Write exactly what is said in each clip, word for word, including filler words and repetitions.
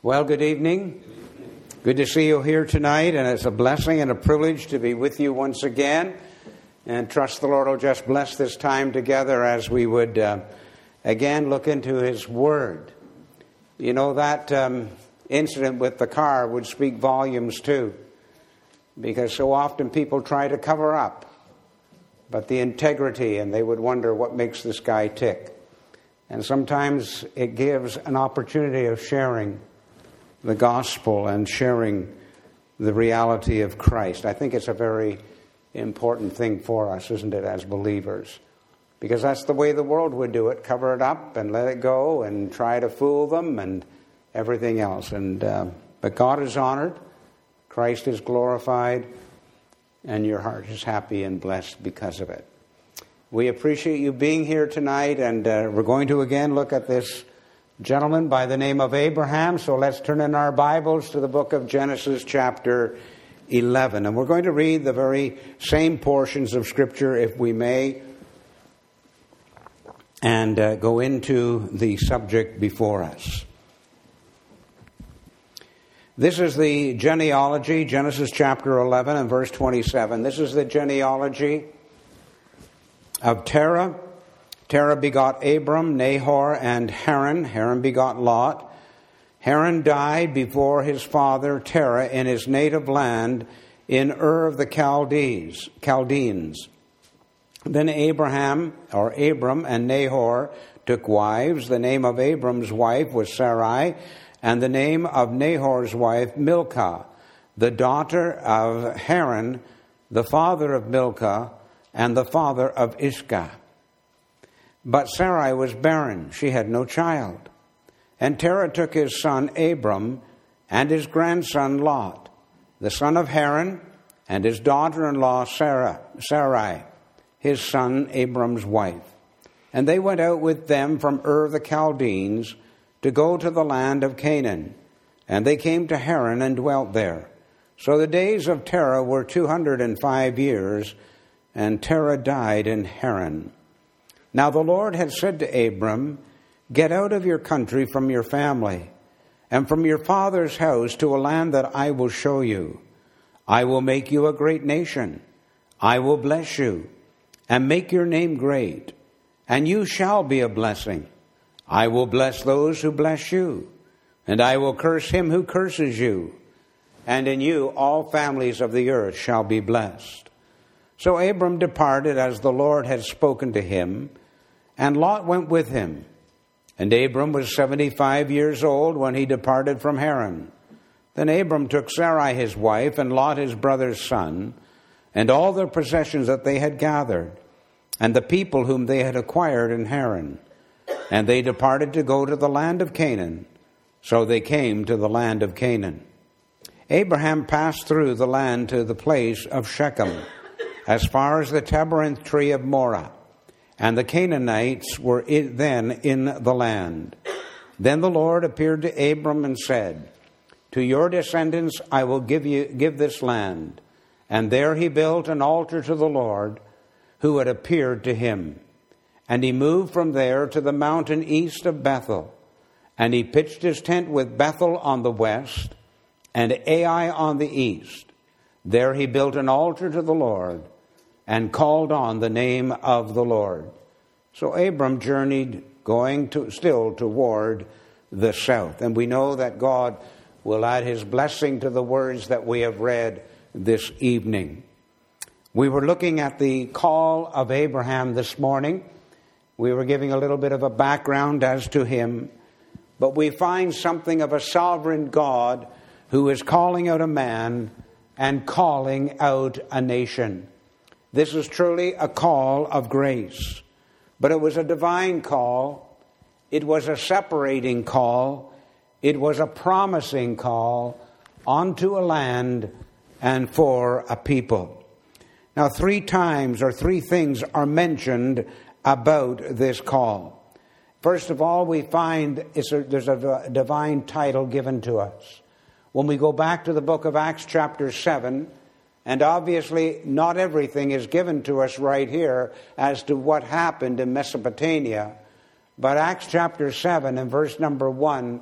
Well, good evening. Good to see you here tonight, and it's a blessing and a privilege to be with you once again. And trust the Lord will just bless this time together as we would uh, again look into His Word. You know, that um, incident with the car would speak volumes too, because so often people try to cover up, but the integrity, and they would wonder what makes this guy tick. And sometimes it gives an opportunity of sharing the gospel and sharing the reality of Christ. I think it's a very important thing for us, isn't it, as believers? Because that's the way the world would do it, cover it up and let it go and try to fool them and everything else. And uh, but God is honored, Christ is glorified, and your heart is happy and blessed because of it. We appreciate you being here tonight, and uh, we're going to again look at this gentleman by the name of Abraham. So let's turn in our Bibles to the book of Genesis chapter eleven. And we're going to read the very same portions of Scripture, if we may, and uh, go into the subject before us. This is the genealogy, Genesis chapter eleven and verse twenty-seven. This is the genealogy of Terah. Terah begot Abram, Nahor, and Haran. Haran begot Lot. Haran died before his father Terah in his native land in Ur of the Chaldees, Chaldeans. Then Abraham, or Abram, and Nahor took wives. The name of Abram's wife was Sarai, and the name of Nahor's wife Milcah, the daughter of Haran, the father of Milcah, and the father of Iscah. But Sarai was barren, she had no child. And Terah took his son Abram and his grandson Lot, the son of Haran, and his daughter-in-law Sarah, Sarai, his son Abram's wife. And they went out with them from Ur of the Chaldeans to go to the land of Canaan. And they came to Haran and dwelt there. So the days of Terah were two hundred and five years, and Terah died in Haran. Now the Lord had said to Abram, "Get out of your country, from your family, and from your father's house to a land that I will show you. I will make you a great nation. I will bless you, and make your name great, and you shall be a blessing. I will bless those who bless you, and I will curse him who curses you, and in you all families of the earth shall be blessed." So Abram departed as the Lord had spoken to him, and Lot went with him. And Abram was seventy-five years old when he departed from Haran. Then Abram took Sarai his wife, and Lot his brother's son, and all their possessions that they had gathered, and the people whom they had acquired in Haran. And they departed to go to the land of Canaan. So they came to the land of Canaan. Abraham passed through the land to the place of Shechem, as far as the terebinth tree of Moreh. And the Canaanites were then in the land. Then the Lord appeared to Abram and said, "To your descendants I will give you give this land." And there he built an altar to the Lord, who had appeared to him. And he moved from there to the mountain east of Bethel. And he pitched his tent with Bethel on the west, and Ai on the east. There he built an altar to the Lord, and called on the name of the Lord. So Abram journeyed, going to, still toward the south. And we know that God will add his blessing to the words that we have read this evening. We were looking at the call of Abraham this morning. We were giving a little bit of a background as to him. But we find something of a sovereign God who is calling out a man and calling out a nation. This is truly a call of grace. But it was a divine call. It was a separating call. It was a promising call onto a land and for a people. Now, three times or three things are mentioned about this call. First of all, we find it's a, there's a divine title given to us. When we go back to the book of Acts chapter seven, and obviously not everything is given to us right here as to what happened in Mesopotamia, but Acts chapter seven and verse number one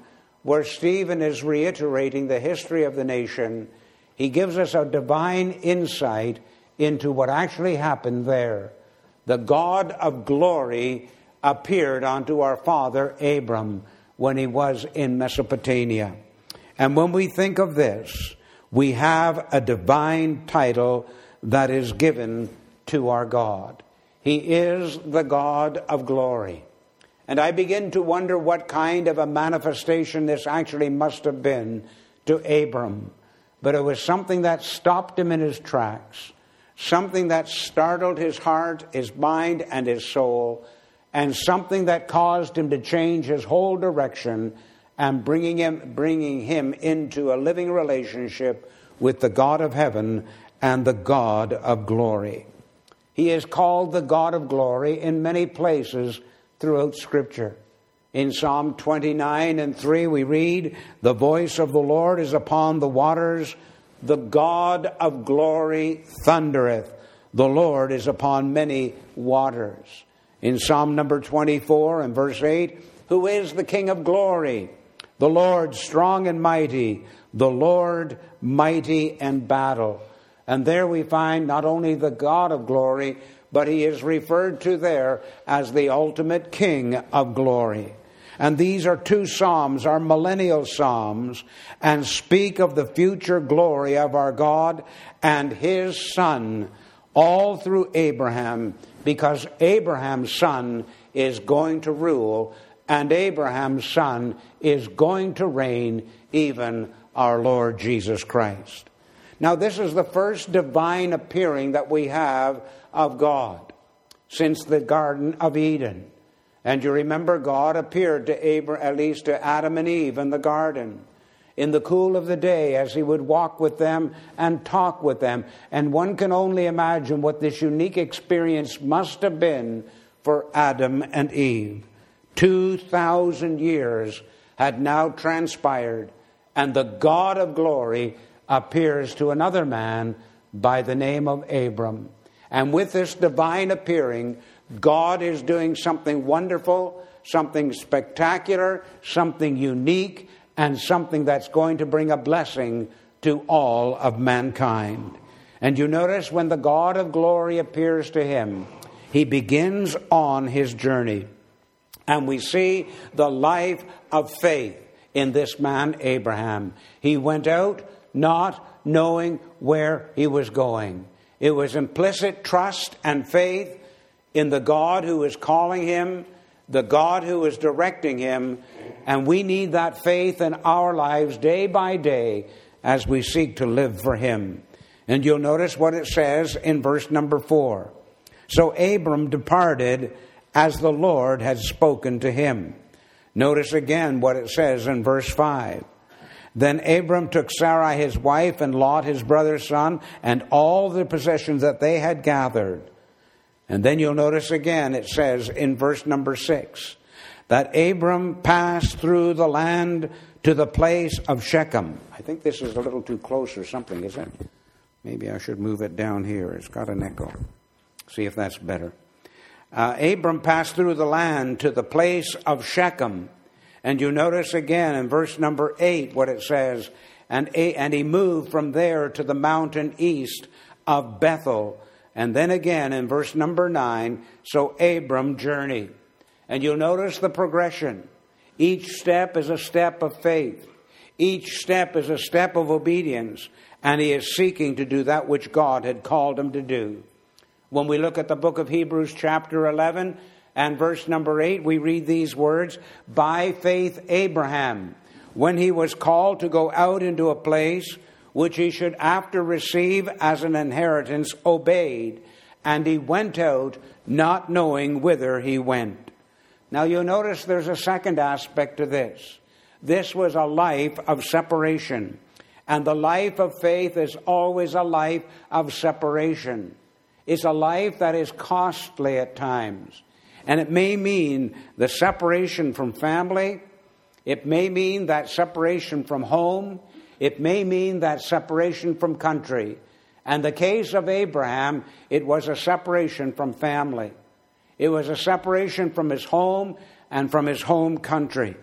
where Stephen is reiterating the history of the nation, he gives us a divine insight into what actually happened there. The God of glory appeared unto our father Abram when he was in Mesopotamia. And when we think of this, we have a divine title that is given to our God. He is the God of glory. And I begin to wonder what kind of a manifestation this actually must have been to Abram. But it was something that stopped him in his tracks, something that startled his heart, his mind, and his soul, and something that caused him to change his whole direction and bringing him, bringing him into a living relationship with the God of heaven and the God of glory. He is called the God of glory in many places throughout Scripture. In Psalm twenty-nine and three we read, "The voice of the Lord is upon the waters. The God of glory thundereth. The Lord is upon many waters." In Psalm number twenty-four and verse eight, "Who is the King of glory? The Lord strong and mighty, the Lord mighty in battle." And there we find not only the God of glory, but he is referred to there as the ultimate King of glory. And these are two psalms, our millennial psalms, and speak of the future glory of our God and his Son, all through Abraham, because Abraham's son is going to rule, and Abraham's son is going to reign, even our Lord Jesus Christ. Now, this is the first divine appearing that we have of God since the Garden of Eden. And you remember God appeared to Abraham, at least to Adam and Eve in the garden, in the cool of the day as he would walk with them and talk with them. And one can only imagine what this unique experience must have been for Adam and Eve. Two thousand years had now transpired, and the God of glory appears to another man by the name of Abram. And with this divine appearing, God is doing something wonderful, something spectacular, something unique, and something that's going to bring a blessing to all of mankind. And you notice when the God of glory appears to him, he begins on his journey. And we see the life of faith in this man, Abraham. He went out not knowing where he was going. It was implicit trust and faith in the God who is calling him, the God who is directing him, and we need that faith in our lives day by day as we seek to live for him. And you'll notice what it says in verse number four. "So Abram departed as the Lord had spoken to him." Notice again what it says in verse five. "Then Abram took Sarai his wife and Lot his brother's son and all the possessions that they had gathered." And then you'll notice again it says in verse number six that Abram passed through the land to the place of Shechem. I think this is a little too close or something, isn't it? Maybe I should move it down here. It's got an echo. See if that's better. Uh, Abram passed through the land to the place of Shechem. And you notice again in verse number eight what it says, and, and he moved from there to the mountain east of Bethel. And then again in verse number nine, so Abram journeyed. And you'll notice the progression. Each step is a step of faith. Each step is a step of obedience. And he is seeking to do that which God had called him to do. When we look at the book of Hebrews chapter eleven, and verse number eight, we read these words, "By faith Abraham, when he was called to go out into a place which he should after receive as an inheritance, obeyed, and he went out, not knowing whither he went." Now you'll notice there's a second aspect to this. This was a life of separation. And the life of faith is always a life of separation. It's a life that is costly at times. And it may mean the separation from family. It may mean that separation from home. It may mean that separation from country. And the case of Abraham, it was a separation from family. It was a separation from his home and from his home country.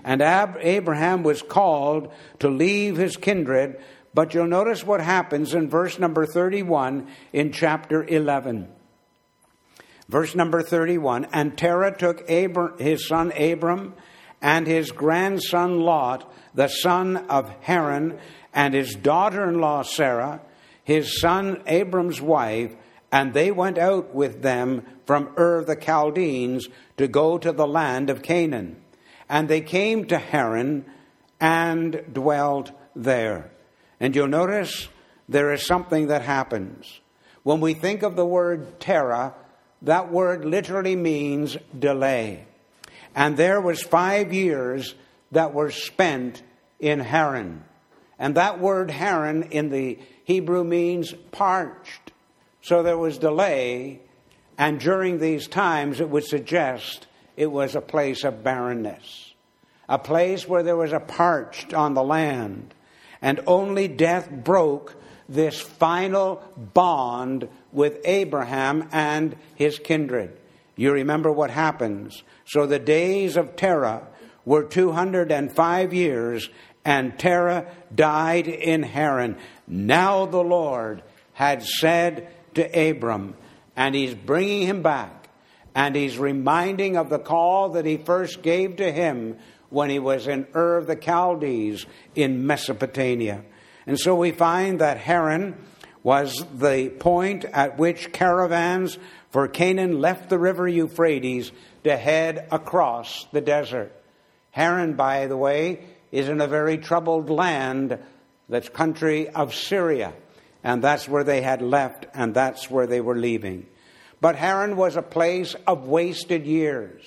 And Ab- Abraham was called to leave his kindred. But you'll notice what happens in verse number thirty-one in chapter eleven. Verse number thirty-one, and Terah took Abram, his son Abram, and his grandson Lot, the son of Haran, and his daughter-in-law Sarah, his son Abram's wife, and they went out with them from Ur the Chaldeans to go to the land of Canaan. And they came to Haran and dwelt there. And you'll notice there is something that happens. When we think of the word Terah, that word literally means delay. And there was five years that were spent in Haran. And that word Haran in the Hebrew means parched. So there was delay, and during these times it would suggest it was a place of barrenness. A place where there was a parched on the land. And only death broke this final bond with Abraham and his kindred. You remember what happens. So the days of Terah were two hundred five years, and Terah died in Haran. Now the Lord had said to Abram, and he's bringing him back, and he's reminding of the call that he first gave to him when he was in Ur of the Chaldees in Mesopotamia. And so we find that Haran was the point at which caravans for Canaan left the river Euphrates to head across the desert. Haran, by the way, is in a very troubled land, that's country of Syria. And that's where they had left, and that's where they were leaving. But Haran was a place of wasted years,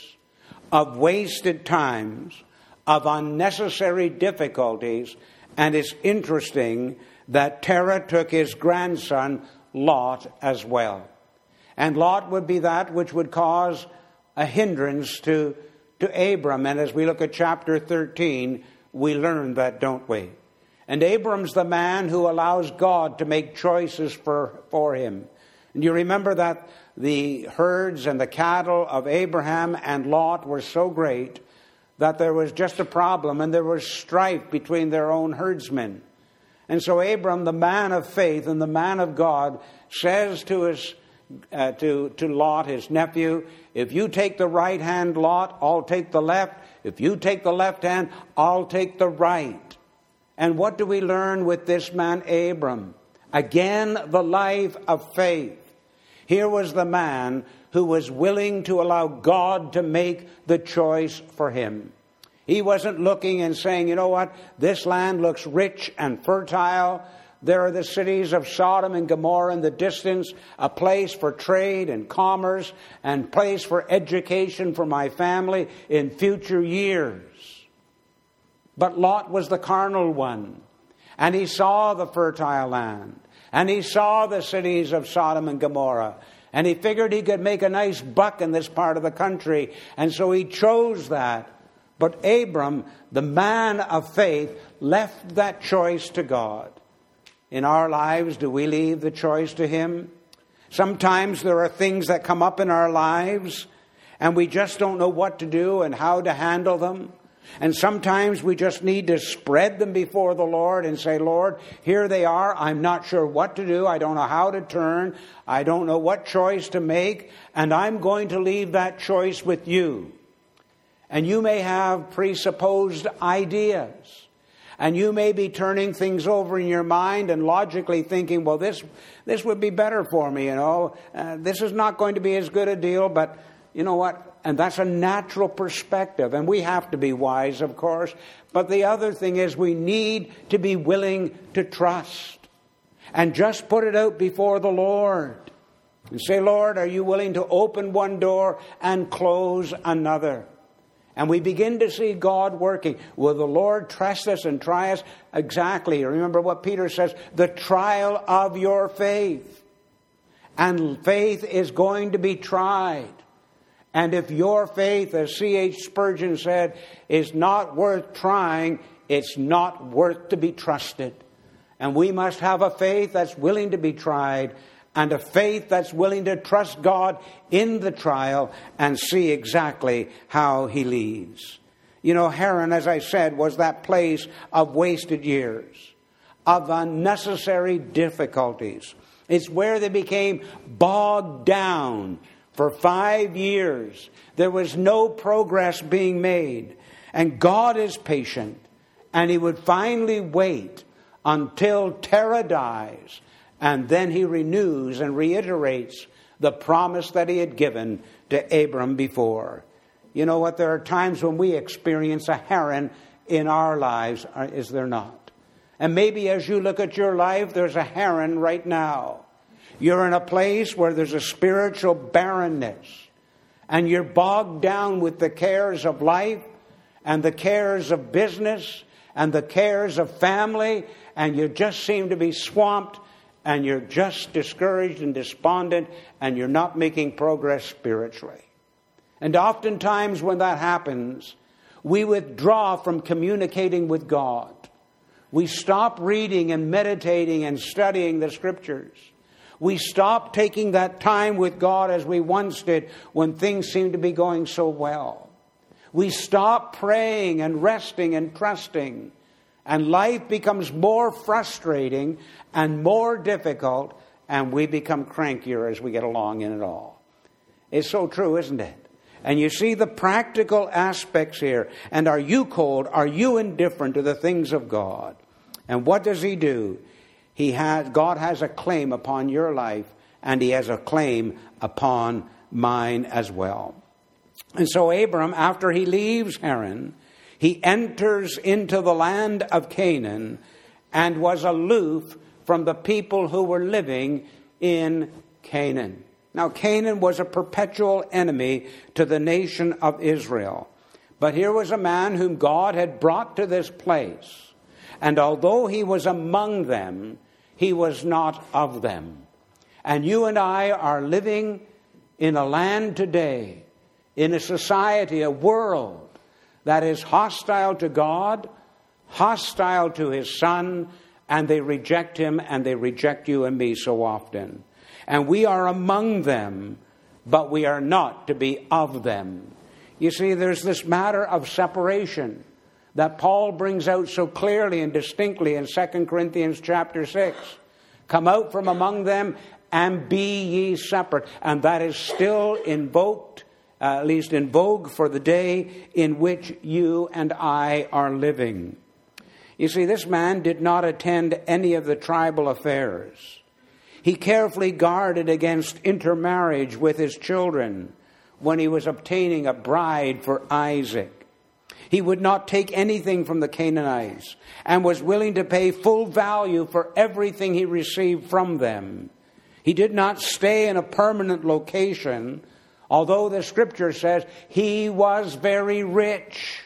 of wasted times, of unnecessary difficulties. And it's interesting that Terah took his grandson Lot as well. And Lot would be that which would cause a hindrance to, to Abram. And as we look at chapter thirteen, we learn that, don't we? And Abram's the man who allows God to make choices for, for him. And you remember that the herds and the cattle of Abraham and Lot were so great that there was just a problem, and there was strife between their own herdsmen. And so Abram, the man of faith and the man of God, says to his uh, to, to Lot, his nephew, if you take the right hand, Lot, I'll take the left. If you take the left hand, I'll take the right. And what do we learn with this man Abram? Again, the life of faith. Here was the man who was willing to allow God to make the choice for him. He wasn't looking and saying, you know what, this land looks rich and fertile. There are the cities of Sodom and Gomorrah in the distance, a place for trade and commerce and place for education for my family in future years. But Lot was the carnal one, and he saw the fertile land, and he saw the cities of Sodom and Gomorrah, and he figured he could make a nice buck in this part of the country, and so he chose that. But Abram, the man of faith, left that choice to God. In our lives, do we leave the choice to Him? Sometimes there are things that come up in our lives, and we just don't know what to do and how to handle them. And sometimes we just need to spread them before the Lord and say, Lord, here they are. I'm not sure what to do. I don't know how to turn. I don't know what choice to make. And I'm going to leave that choice with you. And you may have presupposed ideas. And you may be turning things over in your mind and logically thinking, well, this this would be better for me, you know. Uh, this is not going to be as good a deal, but you know what? And that's a natural perspective. And we have to be wise, of course. But the other thing is we need to be willing to trust. And just put it out before the Lord. And say, Lord, are you willing to open one door and close another? And we begin to see God working. Will the Lord test us and try us? Exactly. Remember what Peter says, the trial of your faith. And faith is going to be tried. And if your faith, as C H Spurgeon said, is not worth trying, it's not worth to be trusted. And we must have a faith that's willing to be tried, and a faith that's willing to trust God in the trial and see exactly how He leads. You know, Haran, as I said, was that place of wasted years, of unnecessary difficulties. It's where they became bogged down for five years. There was no progress being made. And God is patient. And he would finally wait until Terah dies. And then he renews and reiterates the promise that he had given to Abram before. You know what? There are times when we experience a Haran in our lives, is there not? And maybe as you look at your life, there's a Haran right now. You're in a place where there's a spiritual barrenness. And you're bogged down with the cares of life and the cares of business and the cares of family. And you just seem to be swamped and you're just discouraged and despondent and you're not making progress spiritually. And oftentimes when that happens, we withdraw from communicating with God. We stop reading and meditating and studying the Scriptures. We stop taking that time with God as we once did when things seemed to be going so well. We stop praying and resting and trusting. And life becomes more frustrating and more difficult. And we become crankier as we get along in it all. It's so true, isn't it? And you see the practical aspects here. And are you cold? Are you indifferent to the things of God? And what does he do? He has, God has a claim upon your life, and he has a claim upon mine as well. And so Abram, after he leaves Haran, he enters into the land of Canaan and was aloof from the people who were living in Canaan. Now, Canaan was a perpetual enemy to the nation of Israel. But here was a man whom God had brought to this place. And although he was among them, he was not of them. And you and I are living in a land today, in a society, a world that is hostile to God, hostile to his Son, and they reject him and they reject you and me so often. And we are among them, but we are not to be of them. You see, there's this matter of separation that Paul brings out so clearly and distinctly in Second Corinthians chapter six. Come out from among them and be ye separate. And that is still invoked, uh, at least in vogue for the day in which you and I are living. You see, this man did not attend any of the tribal affairs. He carefully guarded against intermarriage with his children when he was obtaining a bride for Isaac. He would not take anything from the Canaanites and was willing to pay full value for everything he received from them. He did not stay in a permanent location, although the Scripture says he was very rich.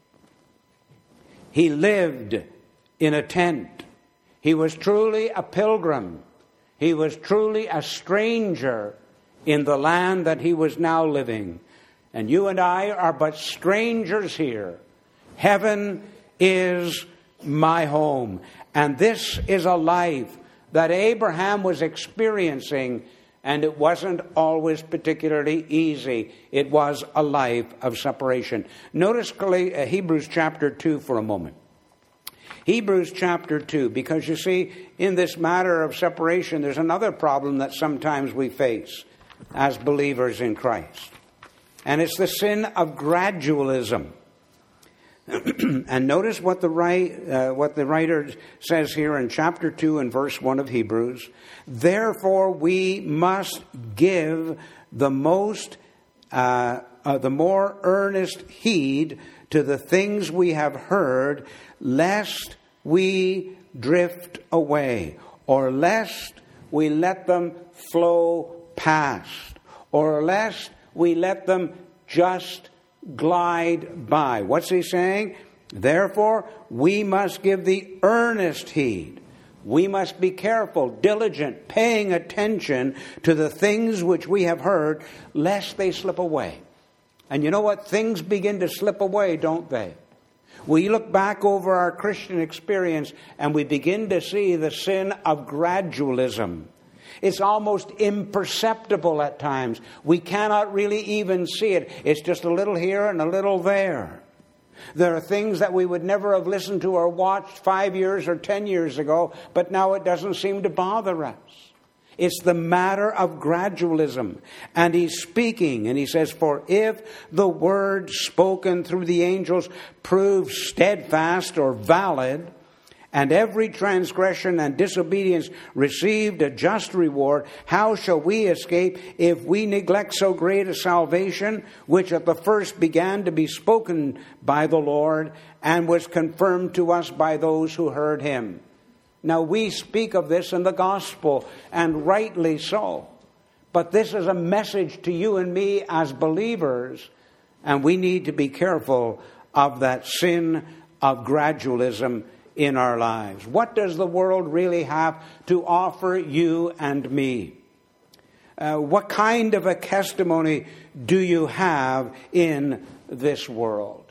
He lived in a tent. He was truly a pilgrim. He was truly a stranger in the land that he was now living. And you and I are but strangers here. Heaven is my home. And this is a life that Abraham was experiencing, and it wasn't always particularly easy. It was a life of separation. Notice Hebrews chapter two for a moment. Hebrews chapter two, because you see, in this matter of separation, there's another problem that sometimes we face as believers in Christ. And it's the sin of gradualism. And notice what the right, uh, what the writer says here in chapter two and verse one of Hebrews. Therefore we must give the most, uh, uh, the more earnest heed to the things we have heard, lest we drift away, or lest we let them flow past, or lest we let them just glide by. What's he saying? Therefore, we must give the earnest heed. We must be careful, diligent, paying attention to the things which we have heard, lest they slip away. And you know what? Things begin to slip away, don't they? We look back over our Christian experience and we begin to see the sin of gradualism. It's almost imperceptible at times. We cannot really even see it. It's just a little here and a little there. There are things that we would never have listened to or watched five years or ten years ago, but now it doesn't seem to bother us. It's the matter of gradualism. And he's speaking, and he says, for if the word spoken through the angels proves steadfast or valid, and every transgression and disobedience received a just reward, how shall we escape if we neglect so great a salvation, which at the first began to be spoken by the Lord, and was confirmed to us by those who heard him? Now we speak of this in the gospel, and rightly so. But this is a message to you and me as believers, and we need to be careful of that sin of gradualism in our lives. What does the world really have to offer you and me? Uh, what kind of a testimony do you have in this world?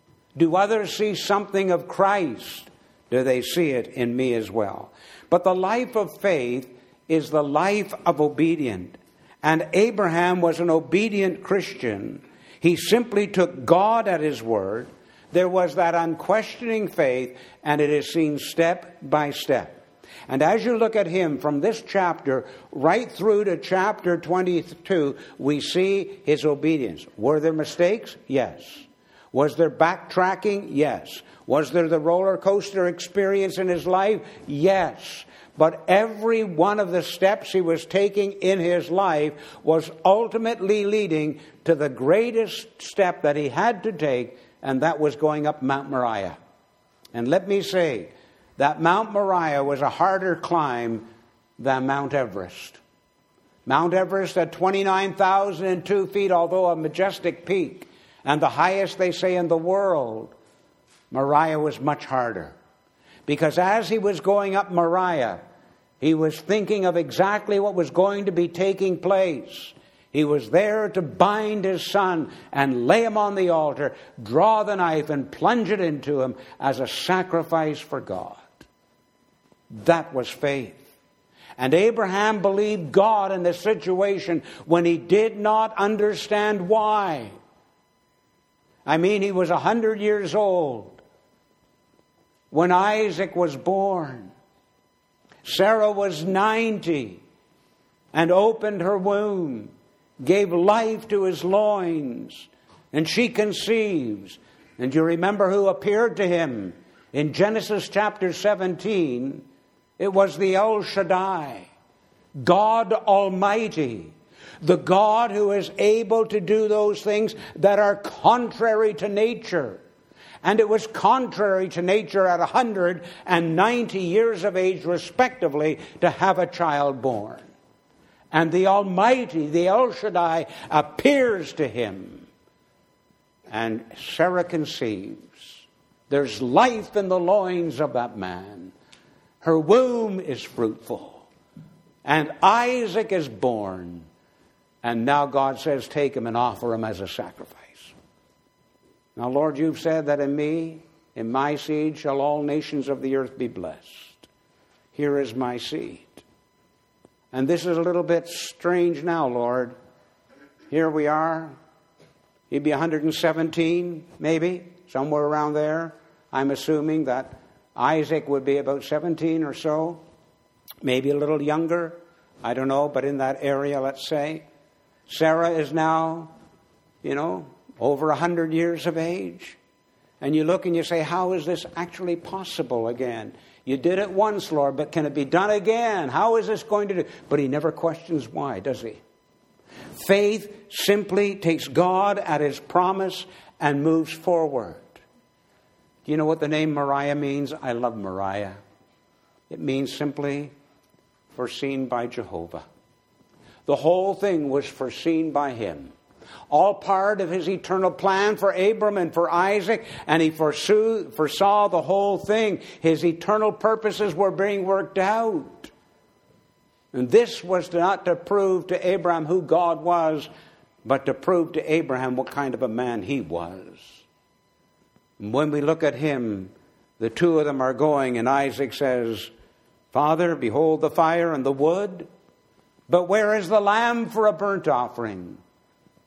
Do others see something of Christ? Do they see it in me as well? But the life of faith is the life of obedience. And Abraham was an obedient Christian. He simply took God at his word. There was that unquestioning faith, and it is seen step by step. And as you look at him from this chapter right through to chapter twenty-two, we see his obedience. Were there mistakes? Yes. Was there backtracking? Yes. Was there the roller coaster experience in his life? Yes. But every one of the steps he was taking in his life was ultimately leading to the greatest step that he had to take, and that was going up Mount Moriah. And let me say that Mount Moriah was a harder climb than Mount Everest. Mount Everest at twenty-nine thousand two feet, although a majestic peak, and the highest, they say, in the world, Moriah was much harder. Because as he was going up Moriah, he was thinking of exactly what was going to be taking place. He was there to bind his son and lay him on the altar, draw the knife and plunge it into him as a sacrifice for God. That was faith. And Abraham believed God in this situation when he did not understand why. I mean, he was a hundred years old when Isaac was born. Sarah was ninety and opened her womb, gave life to his loins, and she conceives. And you remember who appeared to him in Genesis chapter seventeen? It was the El Shaddai, God Almighty, the God who is able to do those things that are contrary to nature. And it was contrary to nature at one hundred ninety years of age, respectively, to have a child born. And the Almighty, the El Shaddai, appears to him. And Sarah conceives. There's life in the loins of that man. Her womb is fruitful. And Isaac is born. And now God says, take him and offer him as a sacrifice. Now, Lord, you've said that in me, in my seed, shall all nations of the earth be blessed. Here is my seed. And this is a little bit strange now, Lord. Here we are. He'd be one hundred seventeen, maybe, somewhere around there. I'm assuming that Isaac would be about seventeen or so, maybe a little younger. I don't know, but in that area, let's say. Sarah is now, you know, over one hundred years of age. And you look and you say, how is this actually possible again? You did it once, Lord, but can it be done again? How is this going to do? But he never questions why, does he? Faith simply takes God at his promise and moves forward. Do you know what the name Moriah means? I love Moriah. It means simply foreseen by Jehovah. The whole thing was foreseen by him. All part of his eternal plan for Abram and for Isaac, and he foresaw, foresaw the whole thing. His eternal purposes were being worked out. And this was not to prove to Abraham who God was, but to prove to Abraham what kind of a man he was. And when we look at him, the two of them are going, and Isaac says, Father, behold the fire and the wood, but where is the lamb for a burnt offering?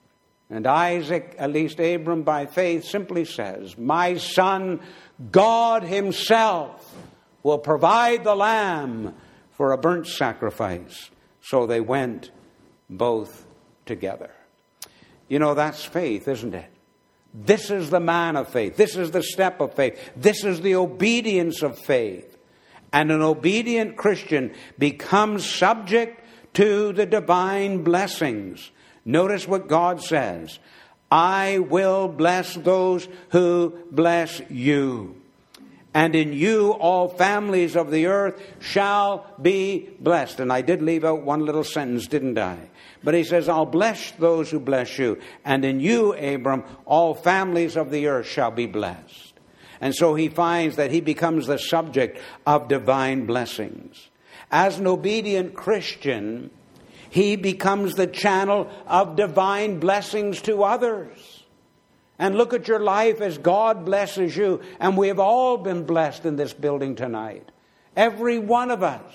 And Isaac, at least Abram by faith, simply says, my son, God himself will provide the lamb for a burnt sacrifice. So they went both together. You know, that's faith, isn't it? This is the man of faith. This is the step of faith. This is the obedience of faith. And an obedient Christian becomes subject to the divine blessings. Notice what God says. I will bless those who bless you. And in you all families of the earth shall be blessed. And I did leave out one little sentence, didn't I? But he says, I'll bless those who bless you. And in you, Abram, all families of the earth shall be blessed. And so he finds that he becomes the subject of divine blessings. As an obedient Christian, he becomes the channel of divine blessings to others. And look at your life as God blesses you. And we have all been blessed in this building tonight. Every one of us.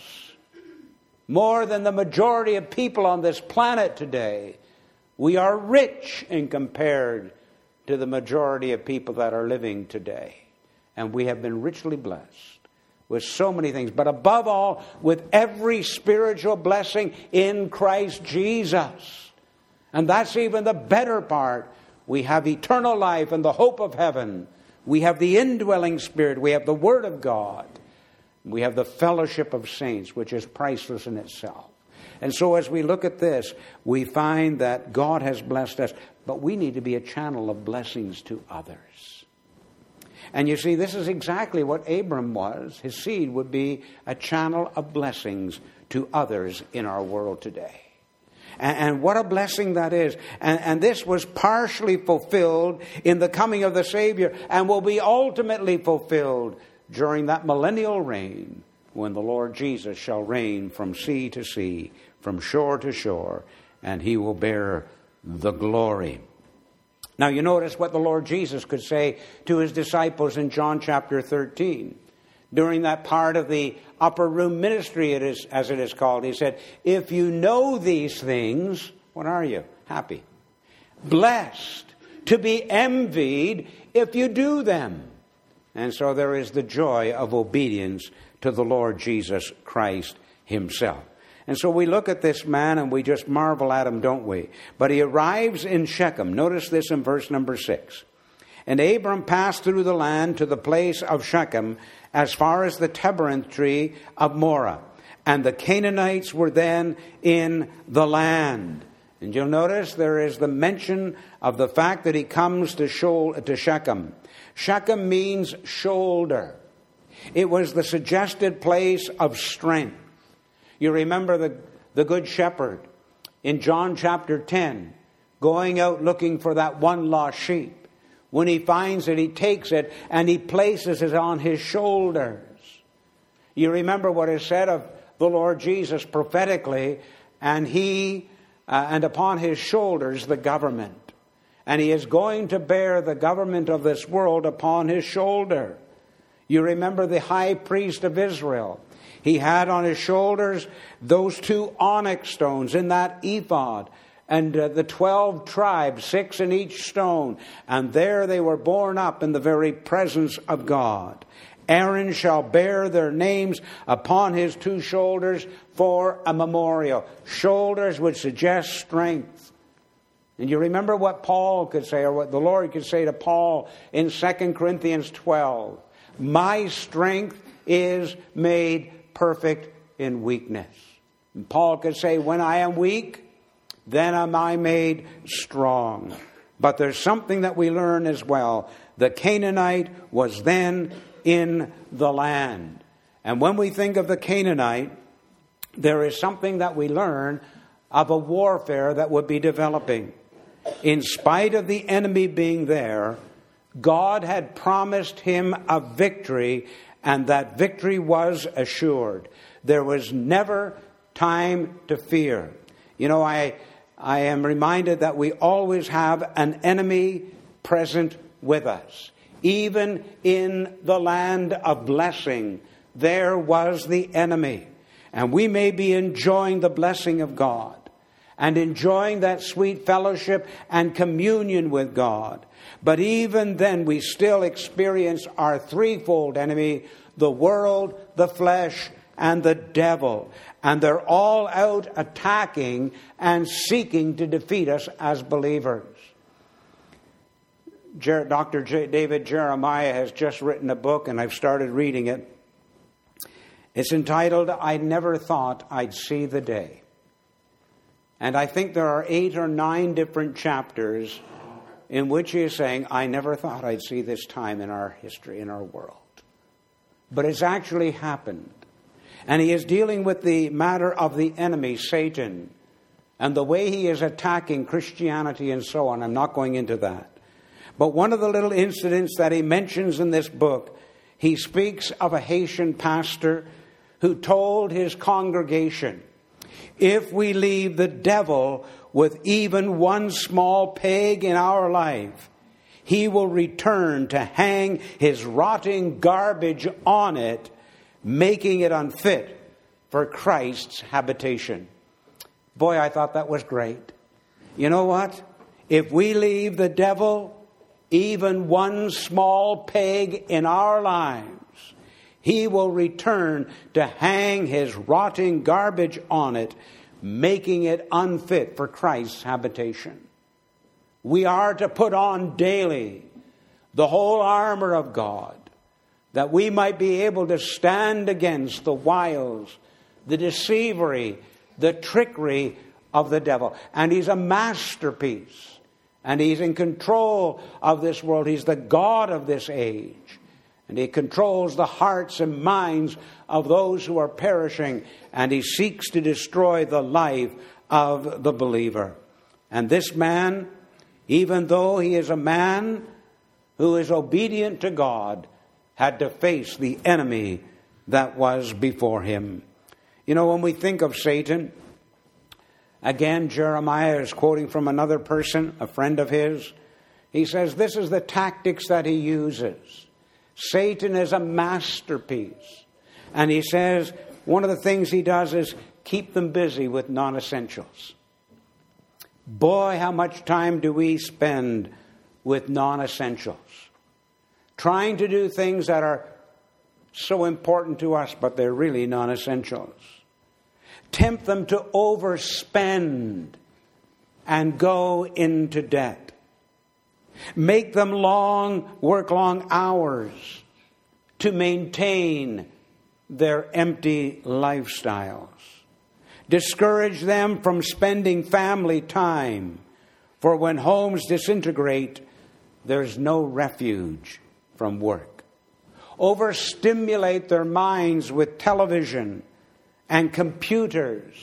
More than the majority of people on this planet today. We are rich in compared to the majority of people that are living today. And we have been richly blessed with so many things. But above all, with every spiritual blessing in Christ Jesus. And that's even the better part. We have eternal life and the hope of heaven. We have the indwelling Spirit. We have the Word of God. We have the fellowship of saints, which is priceless in itself. And so as we look at this, we find that God has blessed us, but we need to be a channel of blessings to others. And you see, this is exactly what Abram was. His seed would be a channel of blessings to others in our world today. And, and what a blessing that is. And, and this was partially fulfilled in the coming of the Savior and will be ultimately fulfilled during that millennial reign when the Lord Jesus shall reign from sea to sea, from shore to shore, and he will bear the glory. Now you notice what the Lord Jesus could say to his disciples in John chapter thirteen. During that part of the upper room ministry, it is, as it is called, he said, if you know these things, what are you? Happy. Blessed. To be envied if you do them. And so there is the joy of obedience to the Lord Jesus Christ himself. And so we look at this man and we just marvel at him, don't we? But he arrives in Shechem. Notice this in verse number six. And Abram passed through the land to the place of Shechem as far as the terebinth tree of Moreh. And the Canaanites were then in the land. And you'll notice there is the mention of the fact that he comes to Shechem. Shechem means shoulder. It was the suggested place of strength. You remember the, the good shepherd in John chapter ten, going out looking for that one lost sheep. When he finds it, he takes it and he places it on his shoulders. You remember what is said of the Lord Jesus prophetically, and he, uh, and upon his shoulders the government. And he is going to bear the government of this world upon his shoulder. You remember the high priest of Israel. He had on his shoulders those two onyx stones in that ephod. And uh, the twelve tribes, six in each stone. And there they were borne up in the very presence of God. Aaron shall bear their names upon his two shoulders for a memorial. Shoulders would suggest strength. And you remember what Paul could say, or what the Lord could say to Paul in Second Corinthians twelve. My strength is made perfect in weakness. And Paul could say, when I am weak, then am I made strong. But there's something that we learn as well. The Canaanite was then in the land. And when we think of the Canaanite, there is something that we learn of a warfare that would be developing. In spite of the enemy being there, God had promised him a victory, and that victory was assured. There was never time to fear. You know, I I am reminded that we always have an enemy present with us. Even in the land of blessing, there was the enemy. And we may be enjoying the blessing of God. and enjoying that sweet fellowship and communion with God. But even then we still experience our threefold enemy, the world, the flesh, and the devil. And they're all out attacking and seeking to defeat us as believers. Jer- Doctor J- David Jeremiah has just written a book, and I've started reading it. It's entitled, I Never Thought I'd See the Day. And I think there are eight or nine different chapters in which he is saying, I never thought I'd see this time in our history, in our world. But it's actually happened. And he is dealing with the matter of the enemy, Satan, and the way he is attacking Christianity and so on. I'm not going into that. But one of the little incidents that he mentions in this book, he speaks of a Haitian pastor who told his congregation, if we leave the devil with even one small peg in our life, he will return to hang his rotting garbage on it, making it unfit for Christ's habitation. Boy, I thought that was great. You know what? If we leave the devil even one small peg in our lives, he will return to hang his rotting garbage on it, making it unfit for Christ's habitation. We are to put on daily the whole armor of God, that we might be able to stand against the wiles, the deceivery, the trickery of the devil. And he's a masterpiece, and he's in control of this world. He's the God of this age. And he controls the hearts and minds of those who are perishing. And he seeks to destroy the life of the believer. And this man, even though he is a man who is obedient to God, had to face the enemy that was before him. You know, when we think of Satan, again, Jeremiah is quoting from another person, a friend of his. He says, this is the tactics that he uses. Satan is a masterpiece. And he says one of the things he does is keep them busy with non-essentials. Boy, how much time do we spend with non-essentials? Trying to do things that are so important to us, but they're really non-essentials. Tempt them to overspend and go into debt. Make them long, work long hours to maintain their empty lifestyles. Discourage them from spending family time, for when homes disintegrate, there's no refuge from work. Overstimulate their minds with television and computers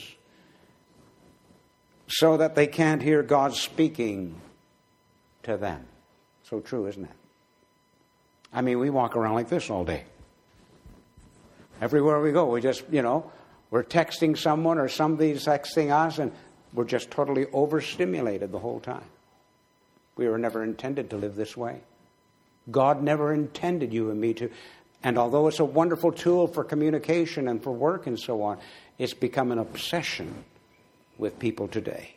so that they can't hear God speaking to them. So true, isn't it? I mean, we walk around like this all day. Everywhere we go, we just, you know, we're texting someone or somebody's texting us, and we're just totally overstimulated the whole time. We were never intended to live this way. God never intended you and me to. And although it's a wonderful tool for communication and for work and so on, it's become an obsession with people today.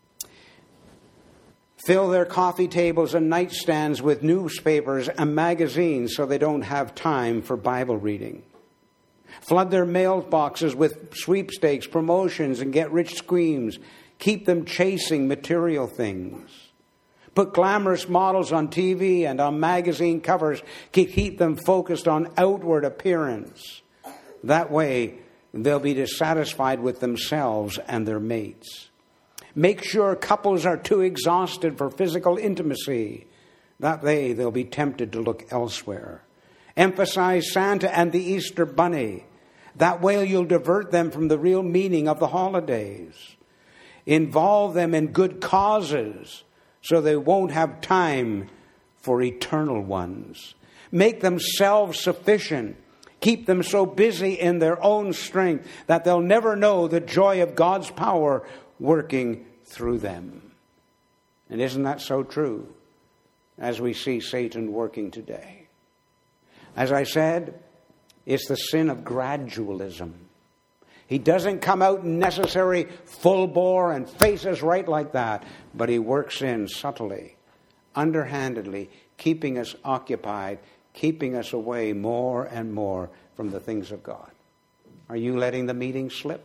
Fill their coffee tables and nightstands with newspapers and magazines so they don't have time for Bible reading. Flood their mailboxes with sweepstakes, promotions, and get-rich schemes. Keep them chasing material things. Put glamorous models on T V and on magazine covers. Keep them focused on outward appearance. That way, they'll be dissatisfied with themselves and their mates. Make sure couples are too exhausted for physical intimacy. That way, they'll be tempted to look elsewhere. Emphasize Santa and the Easter Bunny. That way, you'll divert them from the real meaning of the holidays. Involve them in good causes so they won't have time for eternal ones. Make them self-sufficient. Keep them so busy in their own strength that they'll never know the joy of God's power working through them. And isn't that so true as we see Satan working today? As I said, it's the sin of gradualism. He doesn't come out necessary full bore and face us right like that, but he works in subtly, underhandedly, keeping us occupied, keeping us away more and more from the things of God. Are you letting the meeting slip?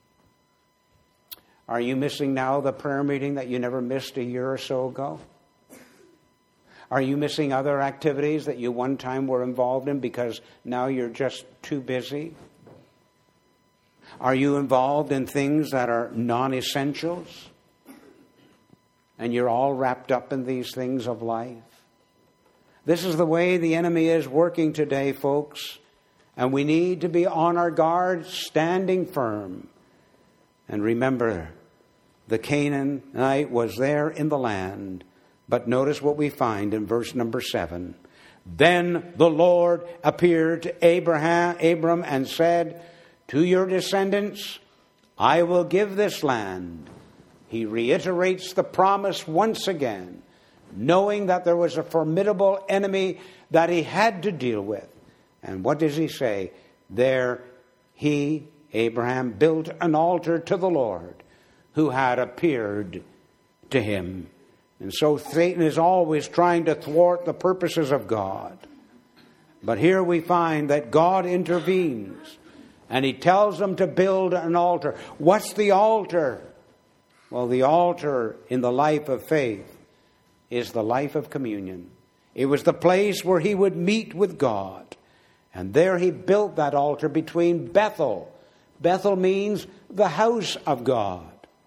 Are you missing now the prayer meeting that you never missed a year or so ago? Are you missing other activities that you one time were involved in because now you're just too busy? Are you involved in things that are non-essentials? And you're all wrapped up in these things of life? This is the way the enemy is working today, folks. And we need to be on our guard, standing firm. And remember, the Canaanite was there in the land. But notice what we find in verse number seven. Then the Lord appeared to Abraham, Abram and said, to your descendants, I will give this land. He reiterates the promise once again, knowing that there was a formidable enemy that he had to deal with. And what does he say? There he, Abraham, built an altar to the Lord who had appeared to him. And so Satan is always trying to thwart the purposes of God. But here we find that God intervenes. And he tells them to build an altar. What's the altar? Well, the altar in the life of faith is the life of communion. It was the place where he would meet with God. And there he built that altar between Bethel. Bethel means the house of God.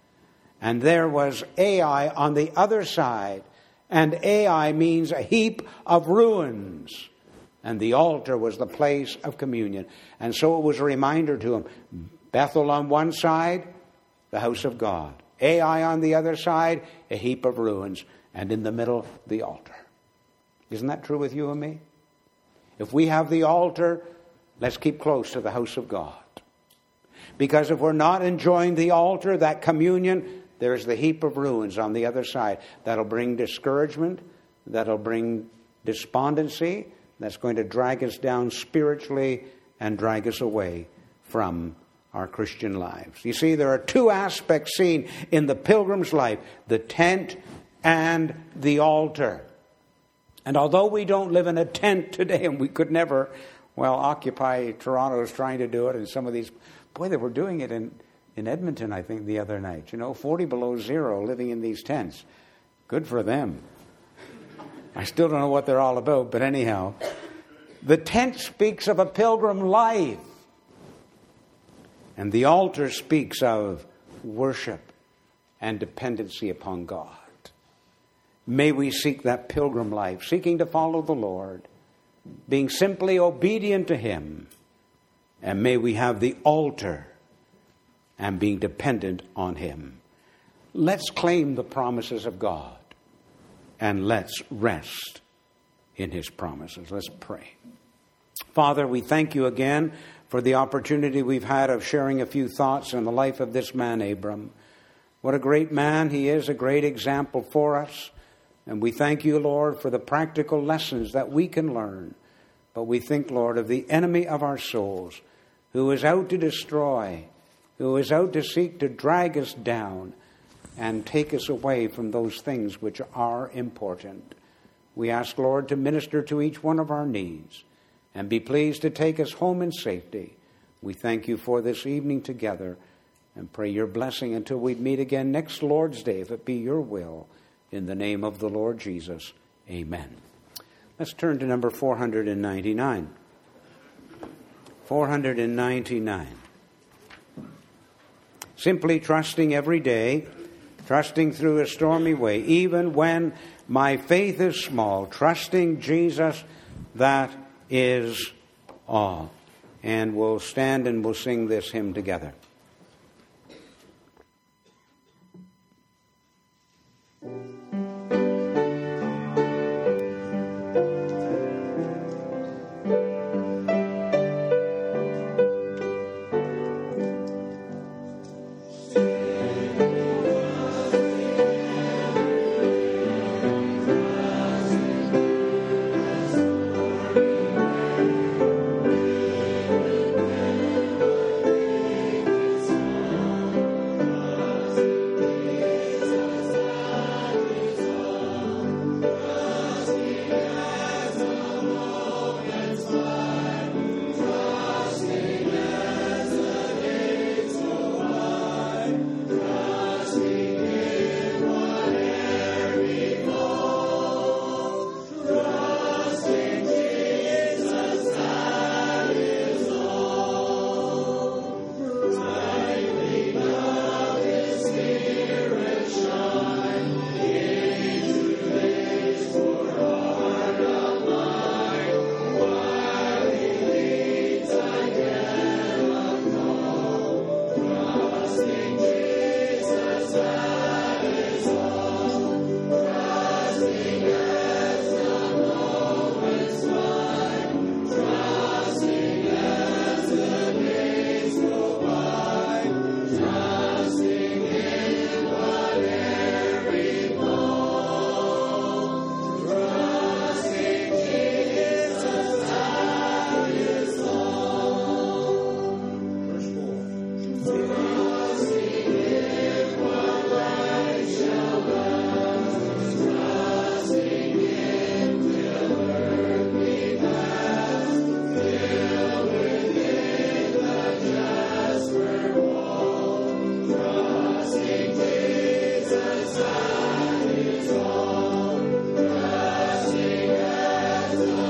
And there was Ai on the other side. And Ai means a heap of ruins. And the altar was the place of communion. And so it was a reminder to him. Bethel on one side, the house of God. Ai on the other side, a heap of ruins. And in the middle, the altar. Isn't that true with you and me? If we have the altar, let's keep close to the house of God. Because if we're not enjoying the altar, that communion, there's the heap of ruins on the other side. That'll bring discouragement. That'll bring despondency. That's going to drag us down spiritually and drag us away from our Christian lives. You see, there are two aspects seen in the pilgrim's life, the tent and the altar. And although we don't live in a tent today, and we could never, well, occupy Toronto is trying to do it, and some of these, boy, they were doing it in, in Edmonton, I think, the other night. You know, forty below zero, living in these tents. Good for them. I still don't know what they're all about, but anyhow, the tent speaks of a pilgrim life. And the altar speaks of worship and dependency upon God. May we seek that pilgrim life, seeking to follow the Lord, being simply obedient to him. And may we have the altar and being dependent on him. Let's claim the promises of God. And let's rest in his promises. Let's pray. Father, we thank you again for the opportunity we've had of sharing a few thoughts on the life of this man, Abram. What a great man he is, a great example for us. And we thank you, Lord, for the practical lessons that we can learn. But we think, Lord, of the enemy of our souls, who is out to destroy, who is out to seek to drag us down and take us away from those things which are important. We ask, Lord, to minister to each one of our needs and be pleased to take us home in safety. We thank you for this evening together and pray your blessing until we meet again next Lord's Day, if it be your will. In the name of the Lord Jesus, amen. Let's turn to number four hundred ninety-nine. four hundred ninety-nine. Simply trusting every day, trusting through a stormy way, even when my faith is small, trusting Jesus, that is all. And we'll stand and we'll sing this hymn together.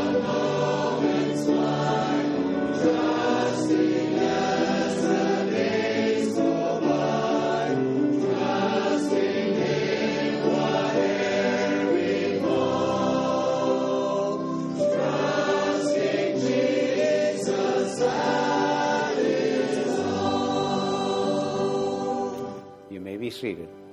Be seated.